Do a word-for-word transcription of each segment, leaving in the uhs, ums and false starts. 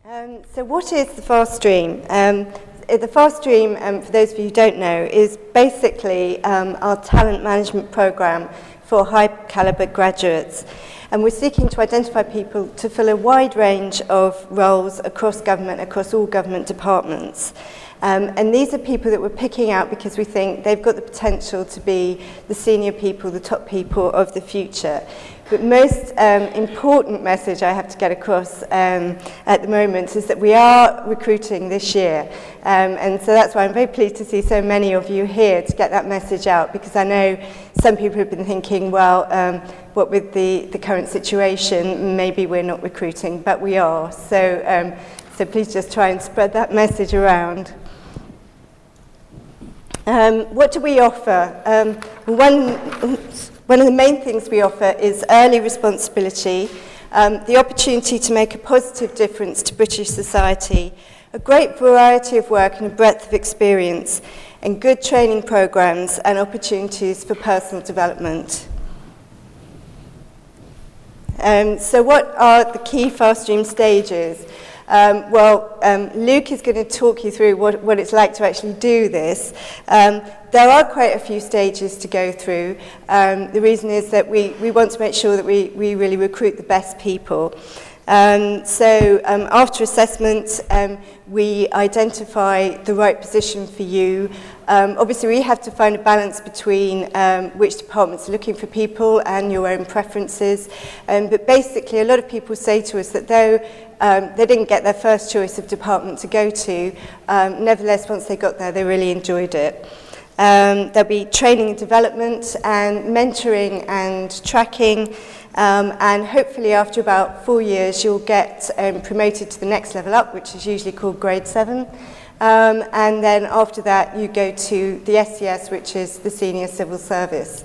Um, so what is the FAST Stream? Um, the FAST Stream, um, for those of you who don't know, is basically um, our talent management program for high caliber graduates. And we're seeking to identify people to fill a wide range of roles across government, across all government departments. Um, and these are people that we're picking out because we think they've got the potential to be the senior people, the top people of the future. But most um, important message I have to get across um, at the moment is that we are recruiting this year. Um, and so that's why I'm very pleased to see so many of you here to get that message out, because I know some people have been thinking, well, um, what with the, the current situation, maybe we're not recruiting, but we are. So, um, so please just try and spread that message around. Um, what do we offer? Um, one, one of the main things we offer is early responsibility, um, the opportunity to make a positive difference to British society, a great variety of work and a breadth of experience, and good training programs and opportunities for personal development. Um, so what are the key FAST Stream stages? Um, well, um, Luke is going to talk you through what, what it's like to actually do this. Um, there are quite a few stages to go through. Um, the reason is that we, we want to make sure that we, we really recruit the best people. Um, so um, after assessment, um, we identify the right position for you. Um, obviously, we have to find a balance between um, which departments are looking for people and your own preferences. Um, but basically, a lot of people say to us that though um, they didn't get their first choice of department to go to, um, nevertheless, once they got there, they really enjoyed it. Um, there'll be training and development and mentoring and tracking. Um, and hopefully after about four years, you'll get um, promoted to the next level up, which is usually called grade seven. Um, and then after that, you go to the S C S, which is the Senior Civil Service.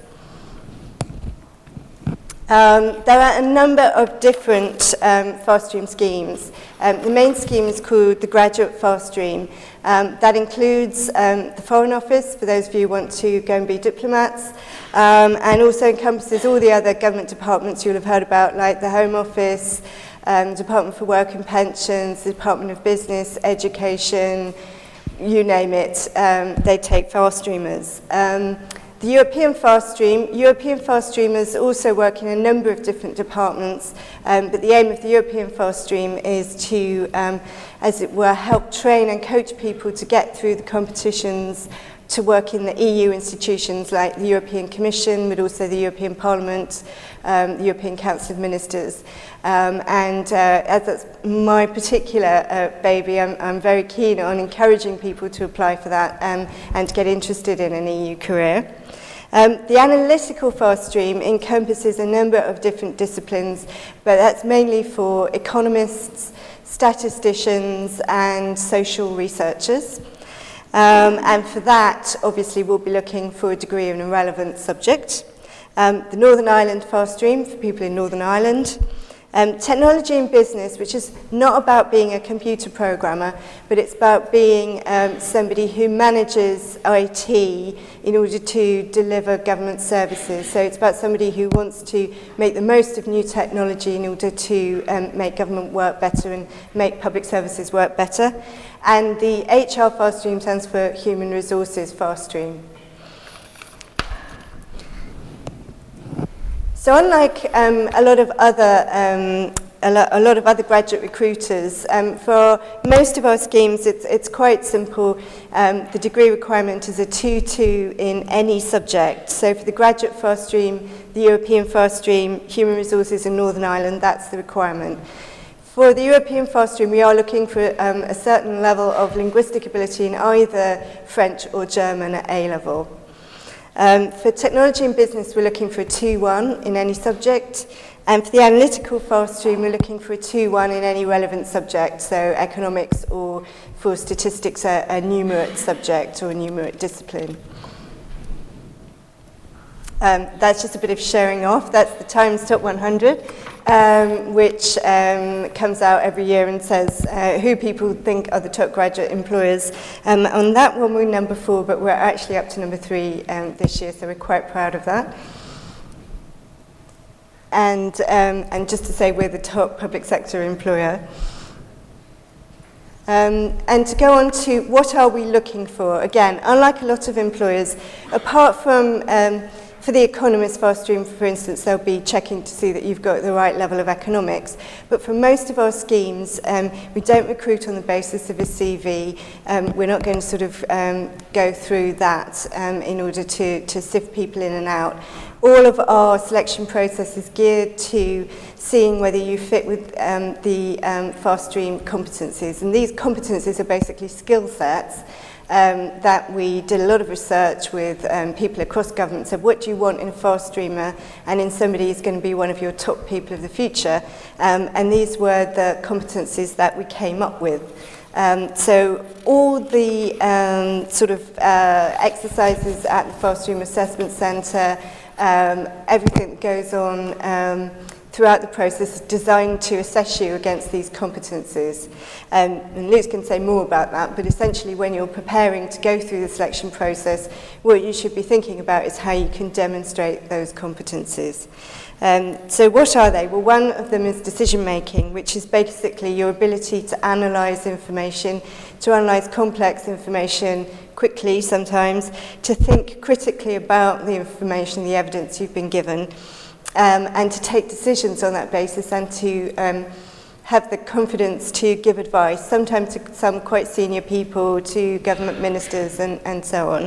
Um, there are a number of different um, FAST Stream schemes. Um, the main scheme is called the Graduate FAST Stream. Um, that includes um, the Foreign Office, for those of you who want to go and be diplomats, um, and also encompasses all the other government departments you'll have heard about, like the Home Office, um, Department for Work and Pensions, the Department of Business, Education, you name it, um, they take FAST Streamers. Um, The European FAST Stream, European FAST Streamers also work in a number of different departments, um, but the aim of the European FAST Stream is to, um, as it were, help train and coach people to get through the competitions to work in the E U institutions like the European Commission, but also the European Parliament, um, the European Council of Ministers. Um, and uh, as that's my particular uh, baby, I'm, I'm very keen on encouraging people to apply for that um, and to get interested in an E U career. Um, the analytical FAST Stream encompasses a number of different disciplines, but that's mainly for economists, statisticians, and social researchers. Um, and for that, obviously, we'll be looking for a degree in a relevant subject. Um, the Northern Ireland FAST Stream for people in Northern Ireland. Um, technology and business, which is not about being a computer programmer, but it's about being um, somebody who manages I T in order to deliver government services. So it's about somebody who wants to make the most of new technology in order to um, make government work better and make public services work better. And the H R FAST Stream stands for Human Resources FAST Stream. So unlike um, a lot of other um, a, lo a lot of other graduate recruiters, um, for most of our schemes it's it's quite simple. Um, the degree requirement is a two two in any subject. So for the Graduate FAST Stream, the European FAST Stream, Human Resources in Northern Ireland, that's the requirement. For the European FAST Stream, we are looking for um, a certain level of linguistic ability in either French or German at A level. Um, for technology and business, we're looking for a two one in any subject. And for the analytical FAST Stream, we're looking for a two one in any relevant subject, so economics, or for statistics, a, a numerate subject or a numerate discipline. Um, that's just a bit of showing off. That's the Times Top one hundred, um, which um, comes out every year and says uh, who people think are the top graduate employers. Um, on that one, we're number four, but we're actually up to number three um, this year, so we're quite proud of that. And, um, and just to say, we're the top public sector employer. Um, and to go on to what are we looking for? Again, unlike a lot of employers, apart from, um, for the economist fast stream, for instance, they'll be checking to see that you've got the right level of economics. But for most of our schemes, um, we don't recruit on the basis of a C V. Um, we're not going to sort of um, go through that um, in order to, to sift people in and out. All of our selection process is geared to seeing whether you fit with um, the um, fast stream competencies. And these competencies are basically skill sets um, that we did a lot of research with um, people across government. So what do you want in a fast streamer and in somebody who's going to be one of your top people of the future? Um, and these were the competencies that we came up with. Um, so all the um, sort of uh, exercises at the Fast Stream Assessment Centre, Um, everything that goes on um, throughout the process is designed to assess you against these competencies. Um, and Luke's can say more about that, but essentially when you're preparing to go through the selection process, what you should be thinking about is how you can demonstrate those competencies. Um, so what are they? Well, one of them is decision making, which is basically your ability to analyse information, to analyse complex information quickly sometimes, to think critically about the information, the evidence you've been given, um, and to take decisions on that basis and to um, have the confidence to give advice, sometimes to some quite senior people, to government ministers and, and so on.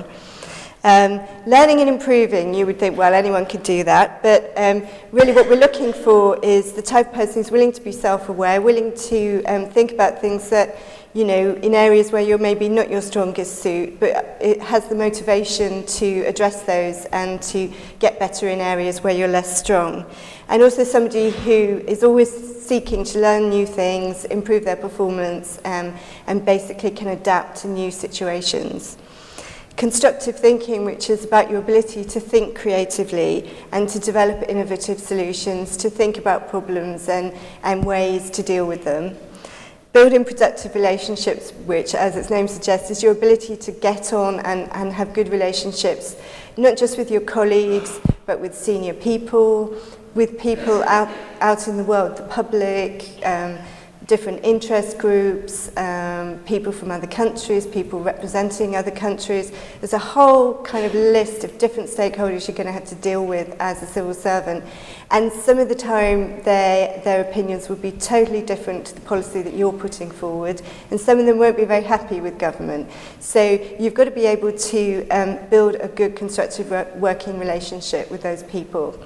Um, learning and improving, you would think, well, anyone could do that, but um, really what we're looking for is the type of person who's willing to be self-aware, willing to um, think about things that, you know, in areas where you're maybe not your strongest suit, but it has the motivation to address those and to get better in areas where you're less strong. And also somebody who is always seeking to learn new things, improve their performance, um, and basically can adapt to new situations. Constructive thinking, which is about your ability to think creatively and to develop innovative solutions, to think about problems and, and ways to deal with them. Building productive relationships, which, as its name suggests, is your ability to get on and, and have good relationships, not just with your colleagues, but with senior people, with people out, out in the world, the public, um, different interest groups, um, people from other countries, people representing other countries. There's a whole kind of list of different stakeholders you're going to have to deal with as a civil servant. And some of the time, their, their opinions will be totally different to the policy that you're putting forward, and some of them won't be very happy with government. So you've got to be able to um, build a good constructive working relationship with those people.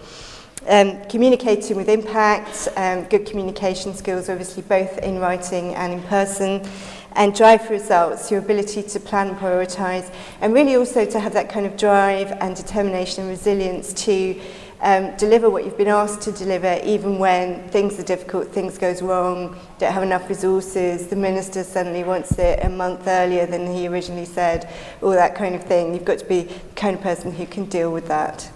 Um, communicating with impact, um, good communication skills, obviously both in writing and in person, and drive for results, your ability to plan and prioritise, and really also to have that kind of drive and determination and resilience to um, deliver what you've been asked to deliver, even when things are difficult, things goes wrong, don't have enough resources, the minister suddenly wants it a month earlier than he originally said, all that kind of thing. You've got to be the kind of person who can deal with that.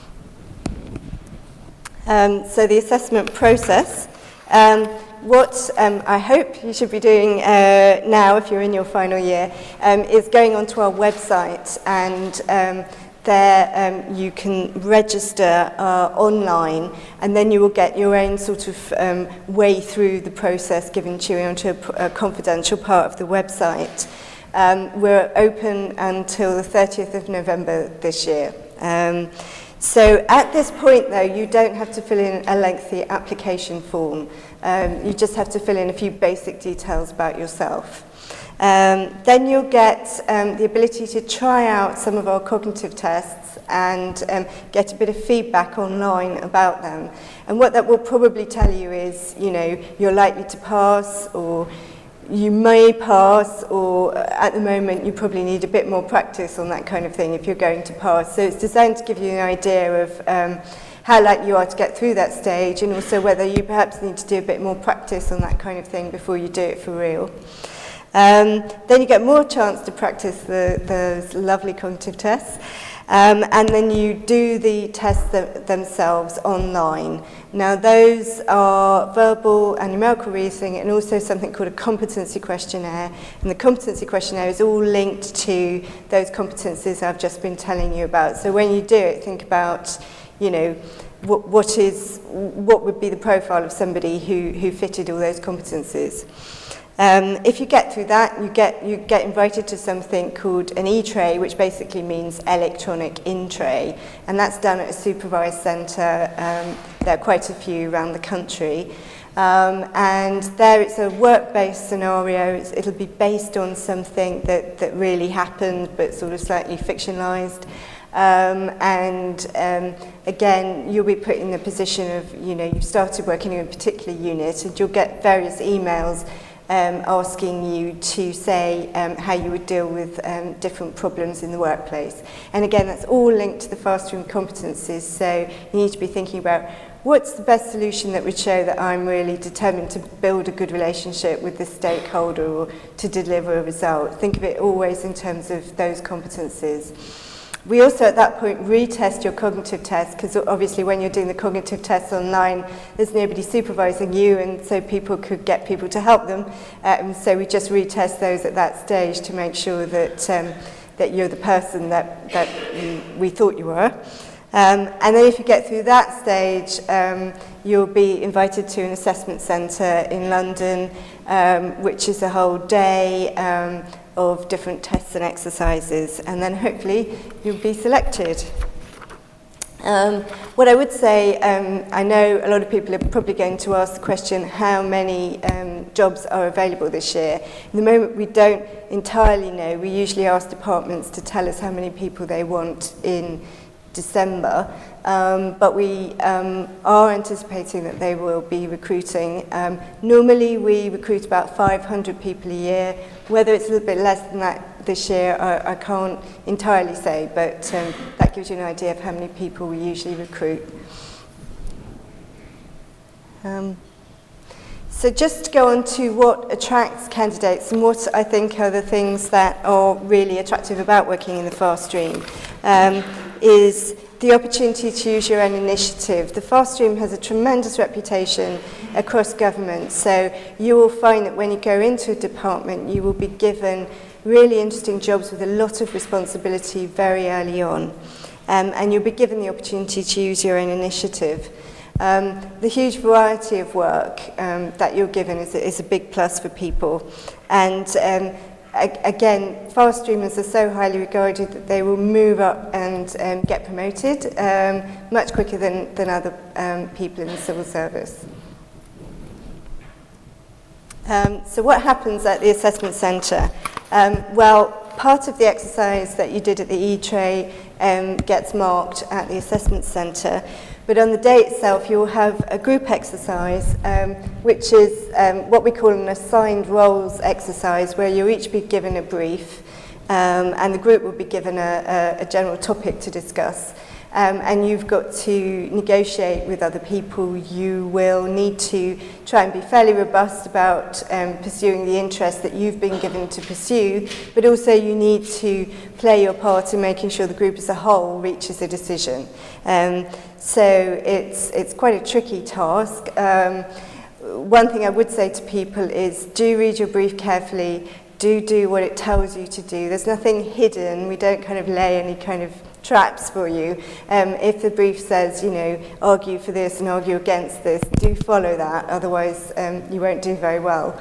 Um, so the assessment process, um, what um, I hope you should be doing uh, now, if you're in your final year, um, is going onto our website, and um, there um, you can register uh, online, and then you will get your own sort of um, way through the process given to you onto a, a confidential part of the website. Um, we're open until the thirtieth of November this year. Um, So at this point, though, you don't have to fill in a lengthy application form. Um, you just have to fill in a few basic details about yourself. Um, then you'll get um, the ability to try out some of our cognitive tests and um, get a bit of feedback online about them. And what that will probably tell you is, you know, you're likely to pass, or you may pass, or at the moment you probably need a bit more practice on that kind of thing if you're going to pass. So it's designed to give you an idea of um, how likely you are to get through that stage, and also whether you perhaps need to do a bit more practice on that kind of thing before you do it for real. Um, then you get more chance to practice the, those lovely cognitive tests. Um, and then you do the tests th- themselves online. Now those are verbal and numerical reasoning, and also something called a competency questionnaire. And the competency questionnaire is all linked to those competencies I've just been telling you about. So when you do it, think about, you know, what, what is, what would be the profile of somebody who, who fitted all those competencies. Um, if you get through that, you get, you get invited to something called an e-tray, which basically means electronic in-tray, and that's done at a supervised centre. Um, there are quite a few around the country. Um, and there it's a work-based scenario. It's, it'll be based on something that, that really happened, but sort of slightly fictionalised. Um, and um, again, you'll be put in the position of, you know, you've started working in a particular unit, and you'll get various emails um, asking you to say um, how you would deal with um, different problems in the workplace. And again, that's all linked to the fast room competencies, so you need to be thinking about what's the best solution that would show that I'm really determined to build a good relationship with the stakeholder or to deliver a result. Think of it always in terms of those competencies. We also at that point retest your cognitive test, because obviously when you're doing the cognitive tests online, there's nobody supervising you, and so people could get people to help them. Um, so we just retest those at that stage to make sure that, um, that you're the person that, that we thought you were. Um, and then if you get through that stage, um, you'll be invited to an assessment centre in London, um, which is a whole day um, of different tests and exercises, and then hopefully you'll be selected. Um, what I would say, um, I know a lot of people are probably going to ask the question, how many um, jobs are available this year? At the moment we don't entirely know. We usually ask departments to tell us how many people they want in December, um, but we um, are anticipating that they will be recruiting. Um, normally we recruit about five hundred people a year. Whether it's a little bit less than that this year, I, I can't entirely say, but um, that gives you an idea of how many people we usually recruit. Um, So just to go on to what attracts candidates and what I think are the things that are really attractive about working in the fast stream, um, is the opportunity to use your own initiative. The fast stream has a tremendous reputation across government, so you will find that when you go into a department, you will be given really interesting jobs with a lot of responsibility very early on, um, and you'll be given the opportunity to use your own initiative. Um, the huge variety of work um, that you're given is a, is a big plus for people, and um, a- again, fast streamers are so highly regarded that they will move up and um, get promoted um, much quicker than, than other um, people in the civil service. Um, so what happens at the assessment centre? Um, well, part of the exercise that you did at the E-tray um, gets marked at the assessment centre. But on the day itself, you'll have a group exercise, um, which is um, what we call an assigned roles exercise, where you'll each be given a brief, um, and the group will be given a, a, a general topic to discuss. Um, and you've got to negotiate with other people. You will need to try and be fairly robust about um, pursuing the interest that you've been given to pursue, but also you need to play your part in making sure the group as a whole reaches a decision. Um, so it's, it's quite a tricky task. Um, one thing I would say to people is do read your brief carefully, do do what it tells you to do. There's nothing hidden. We don't kind of lay any kind of traps for you. Um, if the brief says, you know, argue for this and argue against this, do follow that, otherwise um, you won't do very well.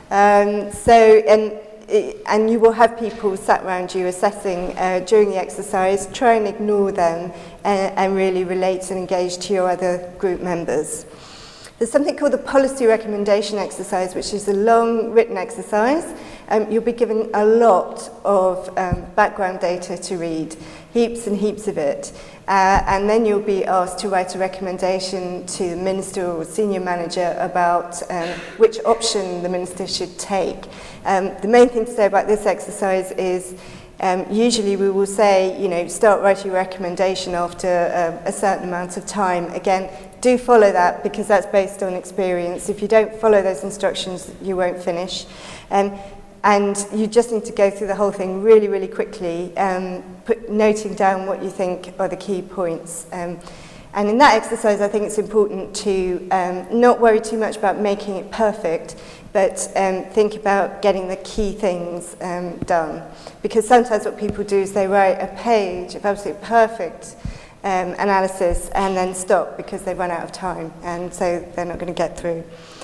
Um, so, and, and you will have people sat around you assessing uh, during the exercise. Try and ignore them and, and really relate and engage to your other group members. There's something called the policy recommendation exercise, which is a long written exercise. Um, you'll be given a lot of um, background data to read, heaps and heaps of it. Uh, and then you'll be asked to write a recommendation to the minister or senior manager about um, which option the minister should take. Um, the main thing to say about this exercise is um, usually we will say, you know, start writing your recommendation after uh, a certain amount of time. Again, do follow that because that's based on experience. If you don't follow those instructions, you won't finish. Um, And you just need to go through the whole thing really, really quickly, um, put, noting down what you think are the key points. Um, and in that exercise, I think it's important to um, not worry too much about making it perfect, but um, think about getting the key things um, done. Because sometimes what people do is they write a page of absolutely perfect um, analysis and then stop because they run out of time, and so they're not going to get through.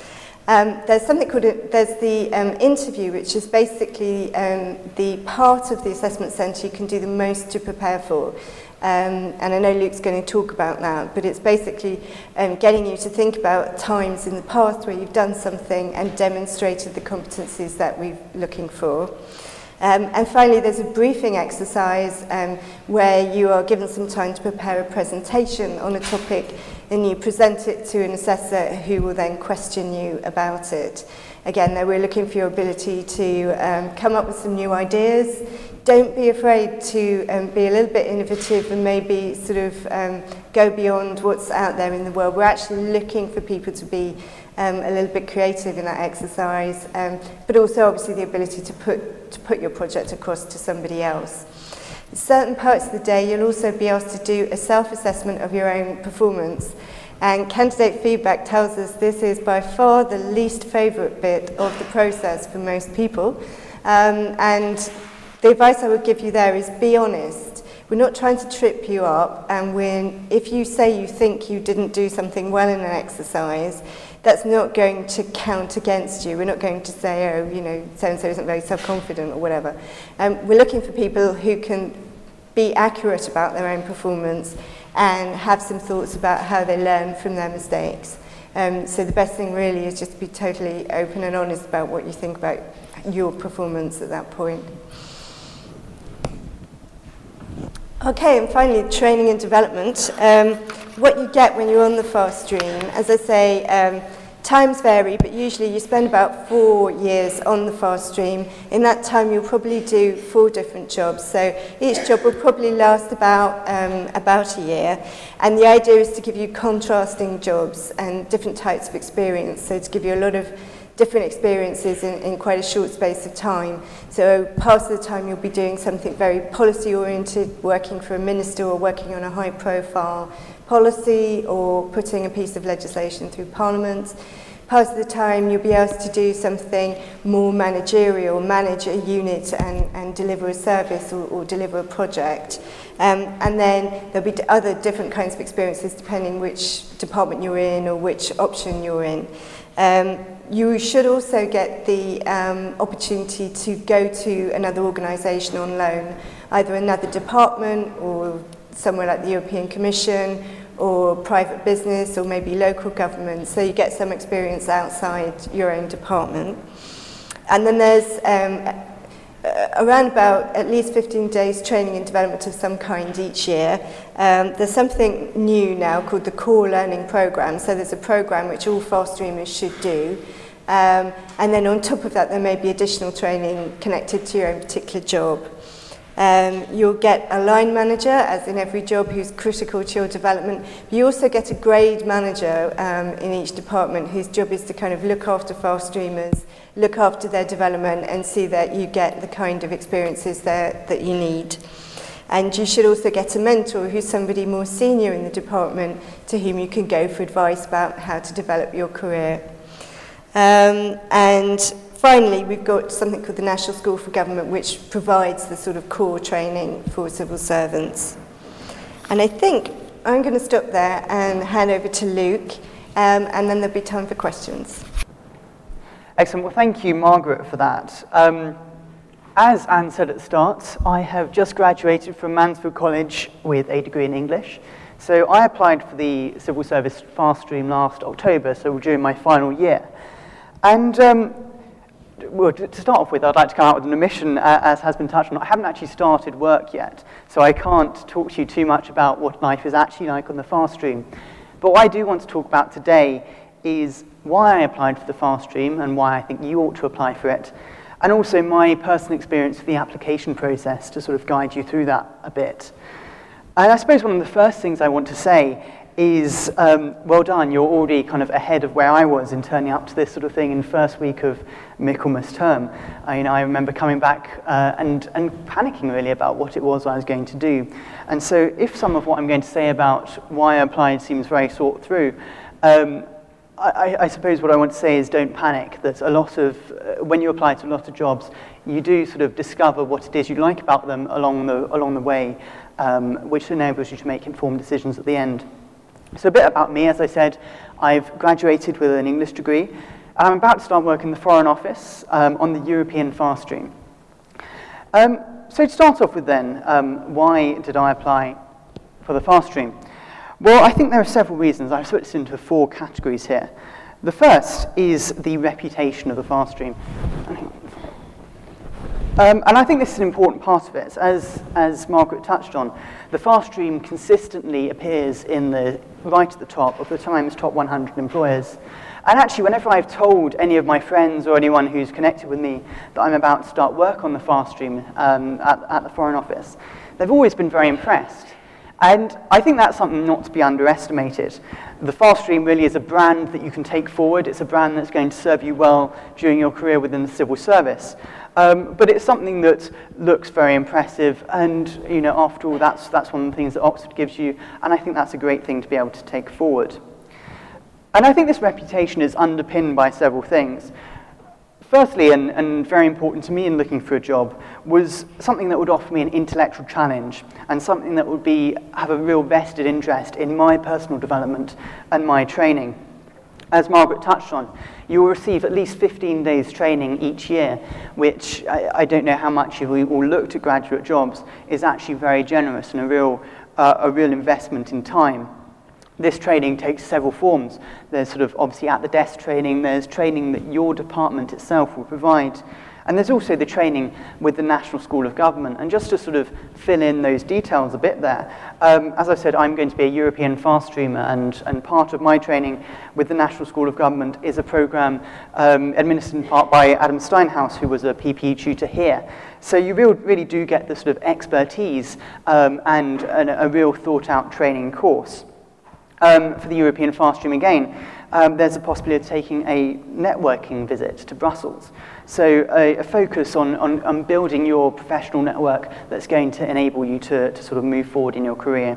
Um, there's something called, a, there's the um, interview, which is basically um, the part of the assessment centre you can do the most to prepare for. Um, and I know Luke's going to talk about that, but it's basically um, getting you to think about times in the past where you've done something and demonstrated the competencies that we're looking for. Um, and finally, there's a briefing exercise um, where you are given some time to prepare a presentation on a topic, and you present it to an assessor who will then question you about it. Again, there we're looking for your ability to um, come up with some new ideas. Don't be afraid to um, be a little bit innovative and maybe sort of um, go beyond what's out there in the world. We're actually looking for people to be um, a little bit creative in that exercise, um, but also obviously the ability to put, to put your project across to somebody else. In certain parts of the day, you'll also be asked to do a self-assessment of your own performance. And candidate feedback tells us this is by far the least favourite bit of the process for most people. Um, and the advice I would give you there is be honest. We're not trying to trip you up, and when, if you say you think you didn't do something well in an exercise, that's not going to count against you. We're not going to say, oh, you know, so-and-so isn't very self-confident or whatever. Um, we're looking for people who can be accurate about their own performance and have some thoughts about how they learn from their mistakes. Um, so the best thing really is just to be totally open and honest about what you think about your performance at that point. Okay, and finally, training and development. Um, what you get when you're on the FAST stream, as I say, um, times vary, but usually you spend about four years on the FAST stream. In that time, you'll probably do four different jobs. So each job will probably last about, um, about a year. And the idea is to give you contrasting jobs and different types of experience. So to give you a lot of different experiences in, in quite a short space of time. So part of the time you'll be doing something very policy-oriented, working for a minister or working on a high-profile policy or putting a piece of legislation through Parliament. Part of the time you'll be asked to do something more managerial, manage a unit and, and deliver a service or, or deliver a project. Um, and then there'll be other different kinds of experiences depending which department you're in or which option you're in. Um, you should also get the um, opportunity to go to another organisation on loan, either another department or somewhere like the European Commission or private business or maybe local government, so you get some experience outside your own department. And then there's um, around about at least fifteen days training and development of some kind each year. Um, there's something new now called the Core Learning Programme, so there's a programme which all FAST streamers should do. Um, and then on top of that, there may be additional training connected to your own particular job. Um, you'll get a line manager, as in every job, who's critical to your development. But you also get a grade manager um, in each department whose job is to kind of look after FAST streamers, look after their development and see that you get the kind of experiences that, that you need. And you should also get a mentor who's somebody more senior in the department to whom you can go for advice about how to develop your career. Um, and finally, we've got something called the National School for Government, which provides the sort of core training for civil servants. And I think I'm going to stop there and hand over to Luke, um, and then there'll be time for questions. Excellent. Well, thank you, Margaret, for that. Um, as Anne said at the start, I have just graduated from Mansfield College with a degree in English. So I applied for the Civil Service FAST stream last October, so during my final year. And um, well, to start off with, I'd like to come out with an omission, uh, as has been touched on. I haven't actually started work yet, so I can't talk to you too much about what life is actually like on the FAST stream. But what I do want to talk about today is why I applied for the FAST stream and why I think you ought to apply for it, and also my personal experience with the application process to sort of guide you through that a bit. And I suppose one of the first things I want to say is, um, well done, you're already kind of ahead of where I was in turning up to this sort of thing in the first week of Michaelmas term. I, you know, I remember coming back uh, and, and panicking really about what it was I was going to do. And so if some of what I'm going to say about why I applied seems very thought through, um, I, I suppose what I want to say is don't panic, that a lot of, uh, when you apply to a lot of jobs, you do sort of discover what it is you like about them along the, along the way, um, which enables you to make informed decisions at the end. So a bit about me, as I said, I've graduated with an English degree. And I'm about to start work in the Foreign Office um, on the European Fast Stream. Um, so to start off with then, um, why did I apply for the Fast Stream? Well, I think there are several reasons. I've split this into four categories here. The first is the reputation of the Fast Stream. Um, and I think this is an important part of it. As, as Margaret touched on, the Fast Stream consistently appears in the right at the top of the Times Top one hundred Employers. And actually, whenever I've told any of my friends or anyone who's connected with me that I'm about to start work on the Fast Stream um, at, at the Foreign Office, they've always been very impressed. And I think that's something not to be underestimated. The Fast Stream really is a brand that you can take forward. It's a brand that's going to serve you well during your career within the civil service. Um, but it's something that looks very impressive, and you know, after all, that's, that's one of the things that Oxford gives you, and I think that's a great thing to be able to take forward. And I think this reputation is underpinned by several things. Firstly, and, and very important to me in looking for a job, was something that would offer me an intellectual challenge and something that would be, have a real vested interest in my personal development and my training. As Margaret touched on, you will receive at least fifteen days training each year, which I, I don't know how much you will look at graduate jobs, is actually very generous and a real, uh, a real investment in time. This training takes several forms. There's sort of obviously at the desk training, there's training that your department itself will provide, and there's also the training with the National School of Government. And just to sort of fill in those details a bit there, um, as I said, I'm going to be a European Fast Streamer, and, and part of my training with the National School of Government is a programme um, administered in part by Adam Steinhaus, who was a P P E tutor here. So you really, really do get the sort of expertise um, and, and a real thought-out training course. Um, for the European Fast Stream again, um, there's a possibility of taking a networking visit to Brussels. So a, a focus on, on, on building your professional network that's going to enable you to, to sort of move forward in your career.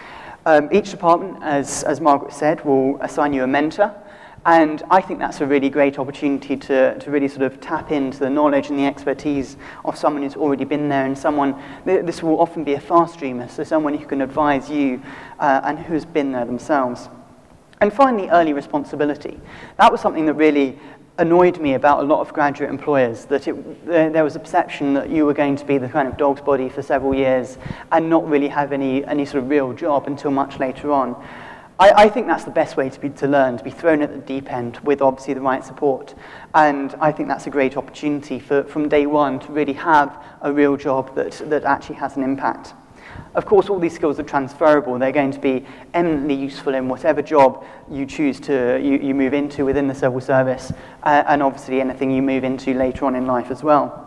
Um, each department, as, as Margaret said, will assign you a mentor. And I think that's a really great opportunity to, to really sort of tap into the knowledge and the expertise of someone who's already been there, and someone, this will often be a fast streamer, so someone who can advise you uh, and who's been there themselves. And finally, early responsibility. That was something that really annoyed me about a lot of graduate employers, that it, there was a perception that you were going to be the kind of dog's body for several years and not really have any, any sort of real job until much later on. I, I think that's the best way to, be, to learn, to be thrown at the deep end with obviously the right support. And I think that's a great opportunity for, from day one to really have a real job that, that actually has an impact. Of course, all these skills are transferable. They're going to be eminently useful in whatever job you choose to you, you move into within the civil service, uh, and obviously anything you move into later on in life as well.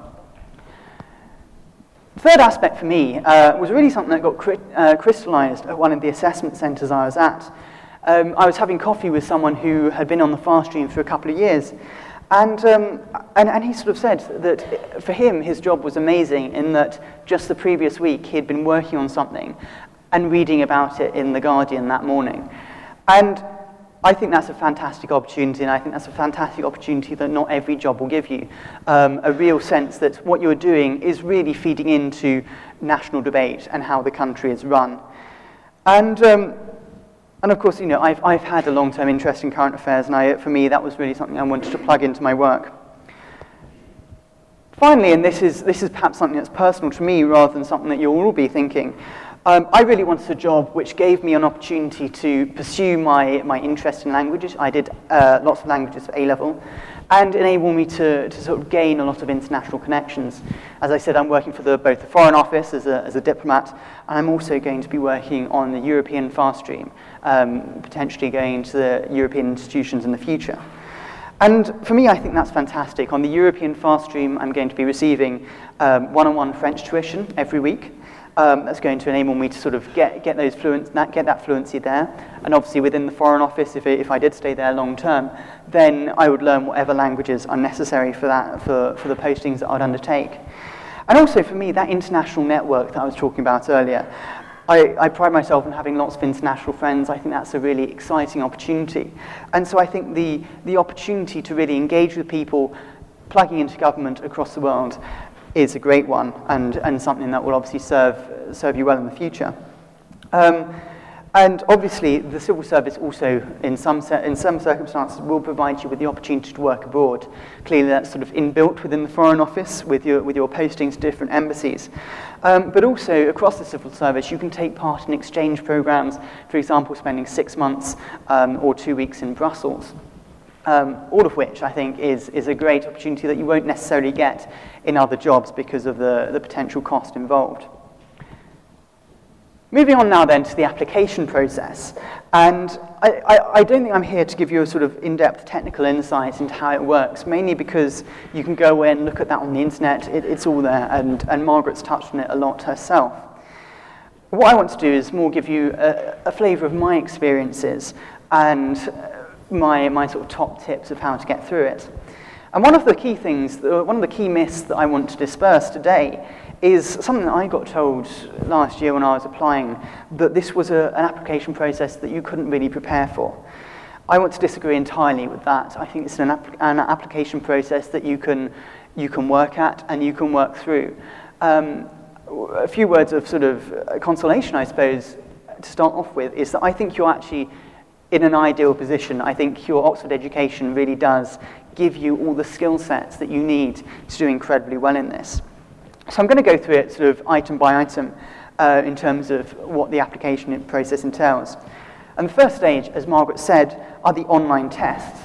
The third aspect for me uh, was really something that got cri- uh, crystallised at one of the assessment centres I was at. Um, I was having coffee with someone who had been on the Fast Stream for a couple of years, and, um, and, and he sort of said that for him, his job was amazing in that just the previous week he had been working on something and reading about it in The Guardian that morning. And I think that's a fantastic opportunity, and I think that's a fantastic opportunity that not every job will give you. Um, a real sense that what you're doing is really feeding into national debate and how the country is run. And um, and of course, you know, I've I've had a long-term interest in current affairs, and I, for me, that was really something I wanted to plug into my work. Finally, and this is this is perhaps something that's personal to me rather than something that you'll all be thinking. Um, I really wanted a job which gave me an opportunity to pursue my, my interest in languages. I did uh, lots of languages at A-level, and enable me to, to sort of gain a lot of international connections. As I said, I'm working for the, both the Foreign Office as a, as a diplomat, and I'm also going to be working on the European Fast Stream, um, potentially going to the European institutions in the future. And for me, I think that's fantastic. On the European Fast Stream, I'm going to be receiving um, one-on-one French tuition every week. Um, that's going to enable me to sort of get get those fluent that, get that fluency there, and obviously within the Foreign Office, if it, if I did stay there long term, then I would learn whatever languages are necessary for that for for the postings that I'd undertake. And also for me, that international network that I was talking about earlier, I, I pride myself in having lots of international friends. I think that's a really exciting opportunity, and so I think the the opportunity to really engage with people plugging into government across the world is a great one, and, and something that will obviously serve serve you well in the future. Um, And obviously, the civil service also, in some, in some circumstances, will provide you with the opportunity to work abroad. Clearly, that's sort of inbuilt within the Foreign Office with your, with your postings to different embassies. Um, but also, across the civil service, you can take part in exchange programs, for example, spending six months um, or two weeks in Brussels. Um, all of which, I think, is, is a great opportunity that you won't necessarily get in other jobs because of the, the potential cost involved. Moving on now then to the application process, and I, I, I don't think I'm here to give you a sort of in-depth technical insight into how it works, mainly because you can go away and look at that on the internet, it, it's all there, and, and Margaret's touched on it a lot herself. What I want to do is more give you a, a flavour of my experiences and my, my sort of top tips of how to get through it. And one of the key things, one of the key myths that I want to disperse today is something that I got told last year when I was applying, that this was a, an application process that you couldn't really prepare for. I want to disagree entirely with that. I think it's an, ap an application process that you can, you can work at and you can work through. Um, a few words of sort of consolation, I suppose, to start off with, is that I think you're actually in an ideal position. I think your Oxford education really does give you all the skill sets that you need to do incredibly well in this. So I'm going to go through it sort of item by item uh, in terms of what the application process entails. And the first stage, as Margaret said, are the online tests.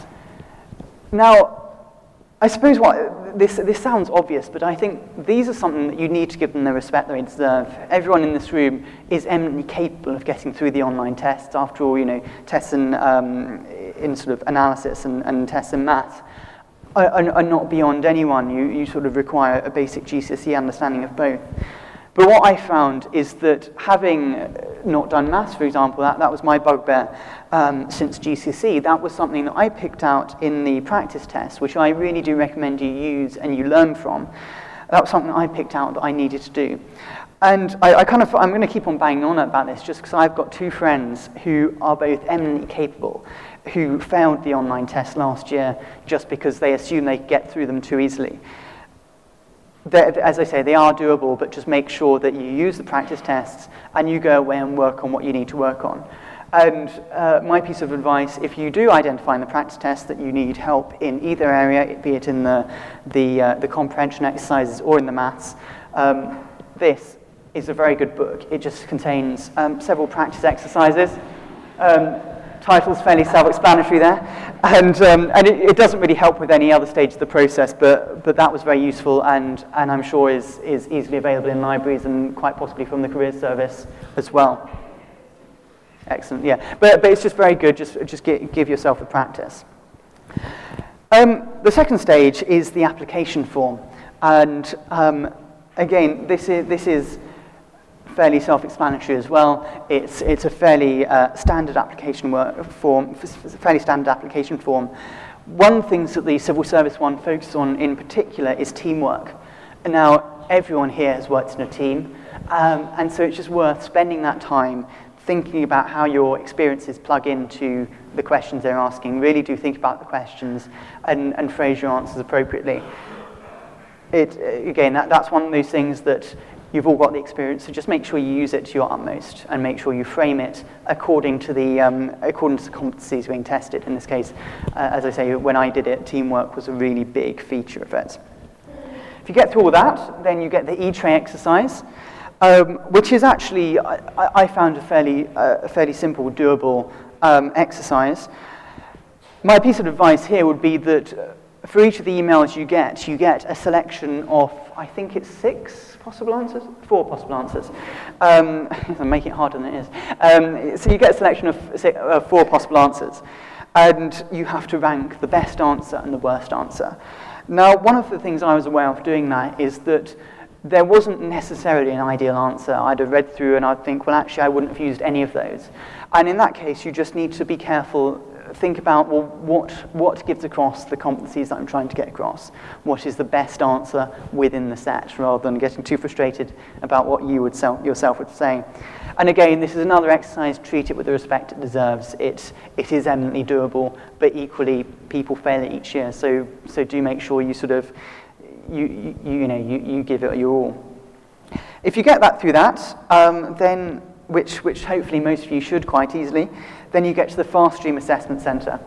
Now, I suppose what this, this sounds obvious, but I think these are something that you need to give them the respect they deserve. Everyone in this room is eminently capable of getting through the online tests. After all, you know, tests in, um, in sort of analysis and, and tests in maths are, are, are not beyond anyone. You, you sort of require a basic G C S E understanding of both. But what I found is that having not done maths, for example, that, that was my bugbear um, since G C S E, that was something that I picked out in the practice test, which I really do recommend you use and you learn from. That was something that I picked out that I needed to do. And I, I kind of, I'm going to keep on banging on about this just because I've got two friends who are both eminently capable, who failed the online test last year just because they assumed they could get through them too easily. They're, as I say, they are doable, but just make sure that you use the practice tests and you go away and work on what you need to work on. And uh, my piece of advice, if you do identify in the practice test that you need help in either area, be it in the, the, uh, the comprehension exercises or in the maths, um, this is a very good book. It just contains um, several practice exercises. Um, Title's fairly self-explanatory there, and um, and it, it doesn't really help with any other stage of the process, but but that was very useful, and and I'm sure is is easily available in libraries and quite possibly from the Careers Service as well. Excellent, yeah, but but it's just very good. Just just get, give yourself a practice. Um, the second stage is the application form, and um, again, this is this is. fairly self-explanatory as well. It's it's a fairly uh, standard application work form, fairly standard application form. One thing that the civil service one focuses on in particular is teamwork. And now everyone here has worked in a team, um, and so it's just worth spending that time thinking about how your experiences plug into the questions they're asking. Really do think about the questions and, and phrase your answers appropriately. It again, that, that's one of those things that you've all got the experience, so just make sure you use it to your utmost and make sure you frame it according to the um, according to the competencies being tested. In this case, uh, as I say, when I did it, teamwork was a really big feature of it. If you get through all that, then you get the E-tray exercise, um, which is actually, I, I found a fairly, uh, a fairly simple, doable um, exercise. My piece of advice here would be that for each of the emails you get, you get a selection of, I think it's six possible answers? Four possible answers. Um, I'm making it harder than it is. Um, so you get a selection of say, uh, four possible answers, and you have to rank the best answer and the worst answer. Now, one of the things I was aware of doing that is that there wasn't necessarily an ideal answer. I'd have read through and I'd think, well, actually, I wouldn't have used any of those. And in that case, you just need to be careful. Think about, well, what, what gives across the competencies that I'm trying to get across? What is the best answer within the set, rather than getting too frustrated about what you would self, yourself would say. And again, this is another exercise, treat it with the respect it deserves. It, it is eminently doable, but equally, people fail it each year, so, so do make sure you sort of, you, you, you know, you, you give it your all. If you get that through that, um, then which, which hopefully most of you should quite easily, then you get to the Fast Stream Assessment Centre.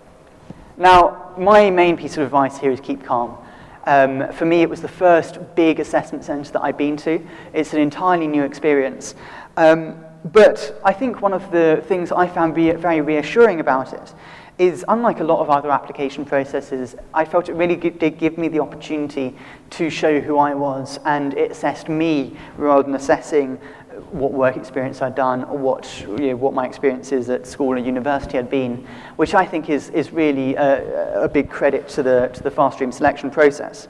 Now, my main piece of advice here is keep calm. Um, for me, it was the first big assessment centre that I've been to. It's an entirely new experience. Um, but I think one of the things I found re- very reassuring about it is, unlike a lot of other application processes, I felt it really g- did give me the opportunity to show who I was, and it assessed me rather than assessing what work experience I'd done or what, you know, what my experiences at school and university had been, which I think is, is really a, a big credit to the, to the Fast Stream selection process.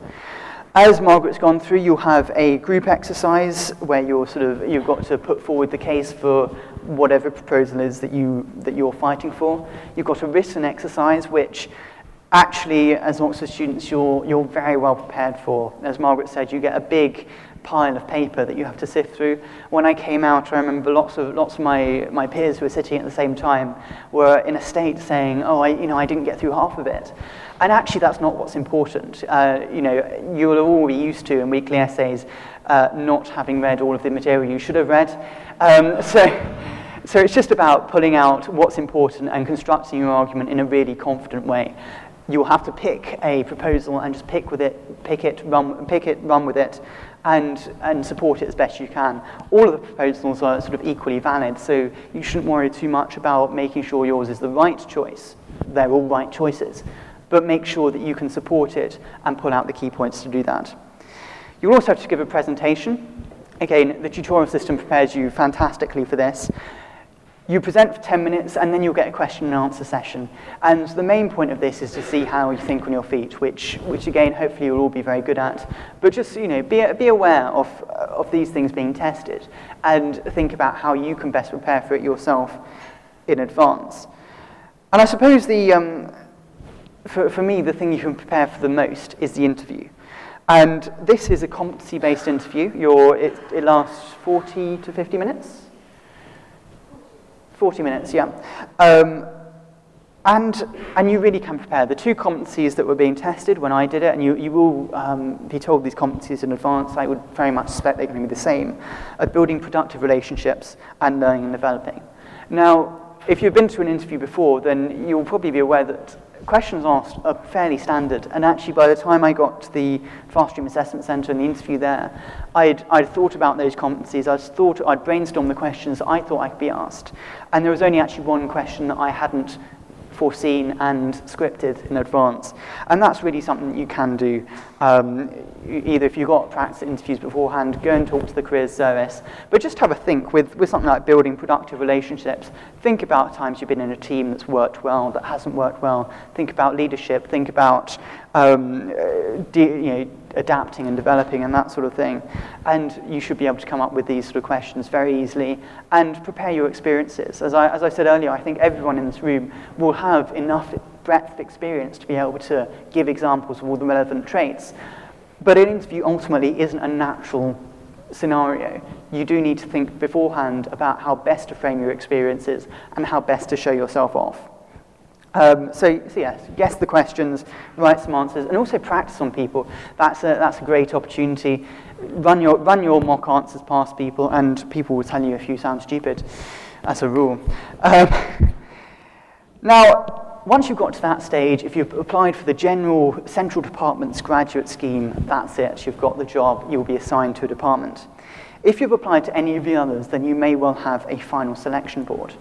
As Margaret's gone through, you'll have a group exercise where you're sort of, you've got to put forward the case for whatever proposal is that, you, that you're fighting for. You've got a written exercise, which actually, as Oxford students, you're, you're very well prepared for. As Margaret said, you get a big pile of paper that you have to sift through. When I came out, I remember lots of lots of my, my peers who were sitting at the same time were in a state saying, oh, I, you know, I didn't get through half of it. And actually, that's not what's important. Uh, you know, you'll all be used to in weekly essays uh, not having read all of the material you should have read. Um, so, so it's just about pulling out what's important and constructing your argument in a really confident way. You'll have to pick a proposal and just pick with it, pick it, run, pick it, run with it, and and support it as best you can. All of the proposals are sort of equally valid, so you shouldn't worry too much about making sure yours is the right choice. They're all right choices, but make sure that you can support it and pull out the key points to do that. You'll also have to give a presentation. Again, the tutorial system prepares you fantastically for this. You present for ten minutes, and then you'll get a question and answer session. And the main point of this is to see how you think on your feet, which, which again, hopefully you'll all be very good at. But just, you know, be, be aware of, of these things being tested, and think about how you can best prepare for it yourself in advance. And I suppose the, um, for, for me, the thing you can prepare for the most is the interview. And this is a competency-based interview. You're, it, it lasts forty to fifty minutes. forty minutes, yeah. Um, and and you really can prepare. The two competencies that were being tested when I did it, and you, you will um, be told these competencies in advance, I would very much suspect they're going to be the same, are building productive relationships and learning and developing. Now, if you've been to an interview before, then you'll probably be aware that questions asked are fairly standard, and actually by the time I got to the Fast Stream Assessment Centre and the interview there, I'd, I'd thought about those competencies, I'd thought, I'd brainstormed the questions I thought I could be asked, and there was only actually one question that I hadn't foreseen and scripted in advance, and that's really something that you can do. Um, either if you've got practice interviews beforehand, go and talk to the careers service, but just have a think with, with something like building productive relationships. Think about times you've been in a team that's worked well, that hasn't worked well. Think about leadership, think about um, de- you know, adapting and developing and that sort of thing. And you should be able to come up with these sort of questions very easily and prepare your experiences. As I, as I said earlier, I think everyone in this room will have enough breadth of experience to be able to give examples of all the relevant traits. But an interview ultimately isn't a natural scenario. You do need to think beforehand about how best to frame your experiences and how best to show yourself off. Um, so, so yes, guess the questions, write some answers, and also practice on people. That's a, that's a great opportunity. Run your, run your mock answers past people, and people will tell you if you sound stupid. That's a rule. Um, now, once you've got to that stage, if you've applied for the general central department's graduate scheme, that's it, you've got the job, you'll be assigned to a department. If you've applied to any of the others, then you may well have a final selection board.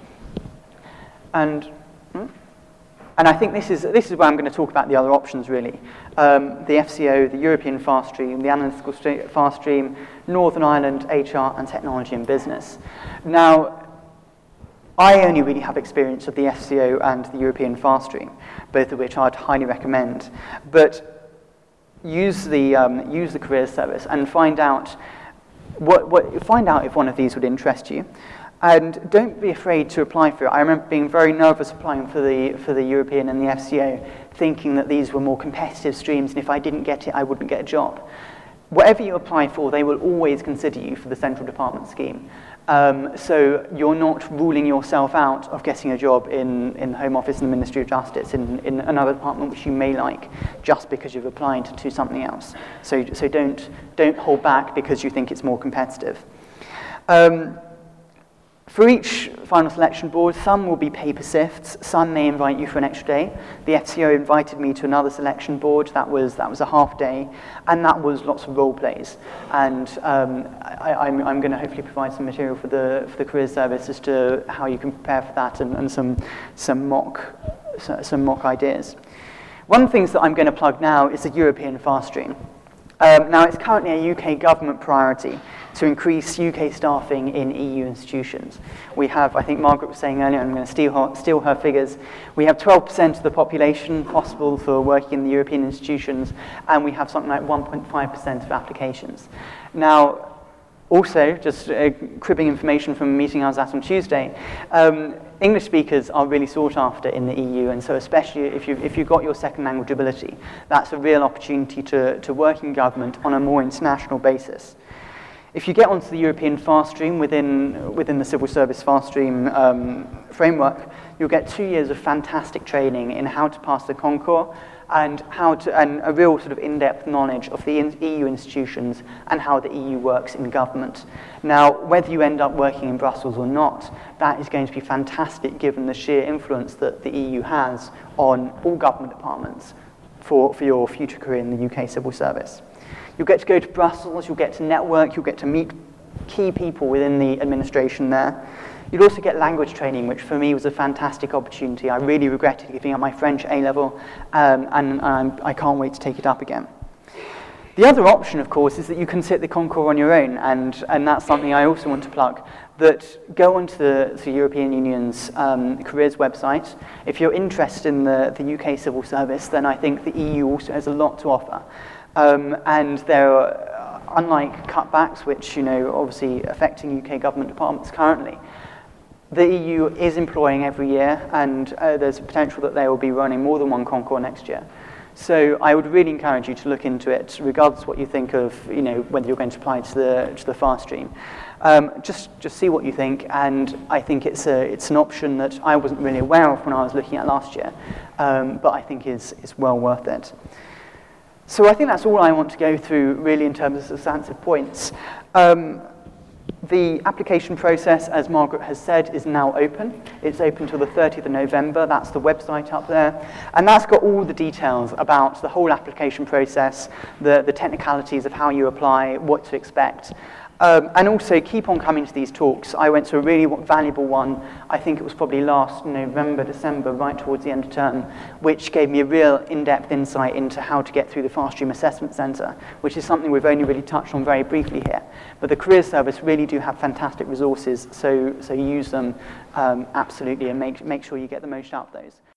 And, hmm? and I think this is, this is where I'm going to talk about the other options, really. Um, the F C O, the European Fast Stream, the Analytical Fast Stream, Northern Ireland, H R, and Technology and Business. Now, I only really have experience of the F C O and the European Fast Stream, both of which I'd highly recommend. But use the um, use the careers service and find out what, what find out if one of these would interest you, and don't be afraid to apply for it. I remember being very nervous applying for the for the European and the F C O, thinking that these were more competitive streams, and if I didn't get it, I wouldn't get a job. Whatever you apply for, they will always consider you for the central department scheme. Um, so you're not ruling yourself out of getting a job in, in the Home Office and the Ministry of Justice in, in another department which you may like, just because you've applied to, to something else. So, so don't, don't hold back because you think it's more competitive. Um, For each final selection board, some will be paper sifts, some may invite you for an extra day. The F C O invited me to another selection board, that was, that was a half day, and that was lots of role plays. And um, I, I'm, I'm going to hopefully provide some material for the, for the careers service as to how you can prepare for that and, and some, some, mock, some mock ideas. One of the things that I'm going to plug now is the European Fast Stream. Um, now, it's currently a U K government priority to increase U K staffing in E U institutions. We have, I think Margaret was saying earlier, I'm going to steal her, steal her figures, we have twelve percent of the population possible for working in the European institutions, and we have something like one point five percent of applications. Now, also, just uh, cribbing information from a meeting I was at on Tuesday, um, English speakers are really sought after in the E U, and so especially if you've, if you've got your second language ability, that's a real opportunity to, to work in government on a more international basis. If you get onto the European Fast Stream within, within the Civil Service Fast Stream um, framework, you'll get two years of fantastic training in how to pass the concours and how to, and a real sort of in-depth knowledge of the E U institutions and how the E U works in government. Now, whether you end up working in Brussels or not, that is going to be fantastic given the sheer influence that the E U has on all government departments for, for your future career in the U K civil service. You'll get to go to Brussels, you'll get to network, you'll get to meet key people within the administration there. You'll also get language training, which for me was a fantastic opportunity. I really regretted giving up my French A-level, um, and um, I can't wait to take it up again. The other option, of course, is that you can sit the concours on your own, and, and that's something I also want to plug, that go onto the, the European Union's um, careers website. If you're interested in the, the U K civil service, then I think the E U also has a lot to offer. Um, and there are, unlike cutbacks, which, you know, obviously affecting U K government departments currently, the E U is employing every year, and uh, there's a potential that they will be running more than one concours next year. So I would really encourage you to look into it, regardless of what you think of, you know, whether you're going to apply to the to the Fast Stream. Um, just just see what you think, and I think it's a it's an option that I wasn't really aware of when I was looking at last year, um, but I think is is well worth it. So I think that's all I want to go through, really, in terms of substantive points. Um, The application process, as Margaret has said, is now open. It's open till the thirtieth of November. That's the website up there. And that's got all the details about the whole application process, the, the technicalities of how you apply, what to expect. Um, and also keep on coming to these talks. I went to a really valuable one, I think it was probably last November, December, right towards the end of term, which gave me a real in-depth insight into how to get through the Fast Stream Assessment Centre, which is something we've only really touched on very briefly here. But the Careers Service really do have fantastic resources, so, so use them um, absolutely, and make, make sure you get the most out of those.